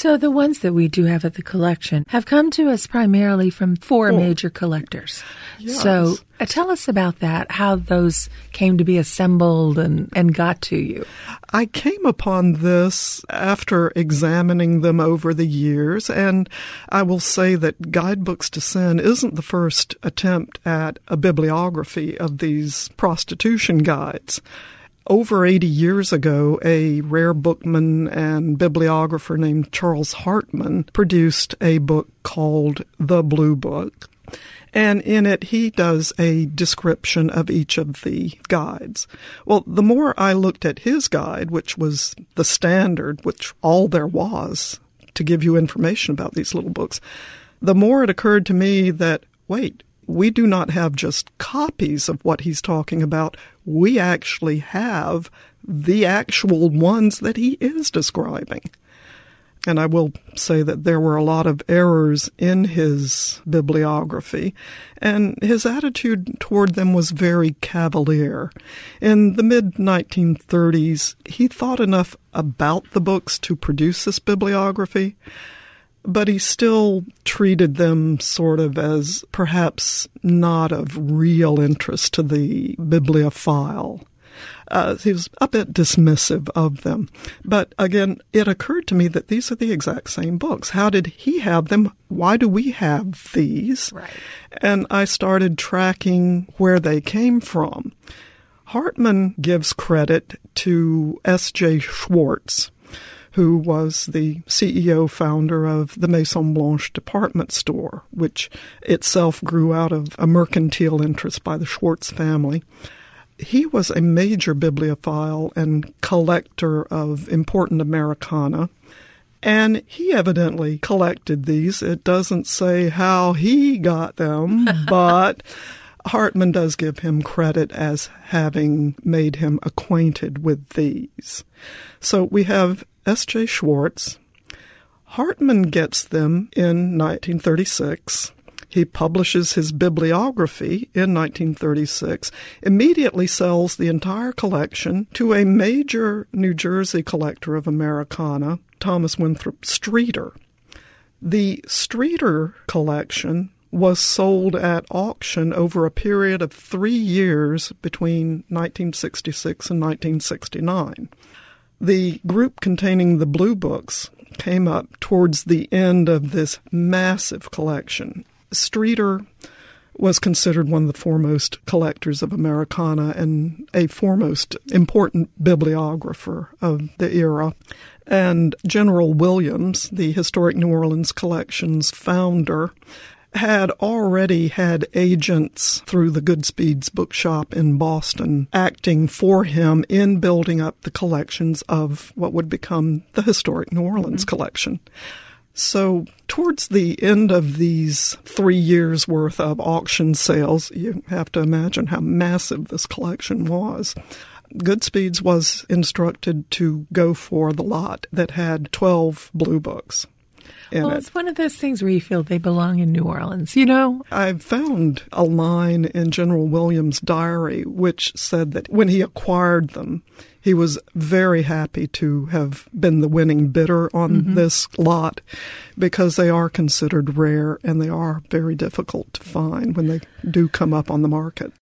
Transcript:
So the ones that we do have at the collection have come to us primarily from four major collectors. Yes. So tell us about that, how those came to be assembled and got to you. I came upon this after examining them over the years, and I will say that Guidebooks to Sin isn't the first attempt at a bibliography of these prostitution guides. Over 80 years ago, a rare bookman and bibliographer named Charles Hartman produced a book called The Blue Book. And in it, he does a description of each of the guides. Well, the more I looked at his guide, which was the standard, which all there was to give you information about these little books, the more it occurred to me that, wait, we do not have just copies of what he's talking about. We actually have the actual ones that he is describing. And I will say that there were a lot of errors in his bibliography, and his attitude toward them was very cavalier. In the mid-1930s, he thought enough about the books to produce this bibliography, but he still treated them sort of as perhaps not of real interest to the bibliophile. He was a bit dismissive of them. But again, it occurred to me that these are the exact same books. How did he have them? Why do we have these? Right. And I started tracking where they came from. Hartman gives credit to S.J. Schwartz, who was the CEO founder of the Maison Blanche department store, which itself grew out of a mercantile interest by the Schwartz family. He was a major bibliophile and collector of important Americana, and he evidently collected these. It doesn't say how he got them, but Hartman does give him credit as having made him acquainted with these. So we have S.J. Schwartz. Hartman gets them in 1936. He publishes his bibliography in 1936, immediately sells the entire collection to a major New Jersey collector of Americana, Thomas Winthrop Streeter. The Streeter collection was sold at auction over a period of 3 years between 1966 and 1969. The group containing the Blue Books came up towards the end of this massive collection. Streeter was considered one of the foremost collectors of Americana and a foremost important bibliographer of the era. And General Williams, the Historic New Orleans Collection's founder, had already had agents through the Goodspeed's bookshop in Boston acting for him in building up the collections of what would become the Historic New Orleans Collection. So towards the end of these 3 years' worth of auction sales, you have to imagine how massive this collection was. Goodspeed's was instructed to go for the lot that had 12 Blue Books. Well, it's one of those things where you feel they belong in New Orleans, you know? I found a line in General Williams' diary which said that when he acquired them, he was very happy to have been the winning bidder on this lot because they are considered rare and they are very difficult to find when they do come up on the market.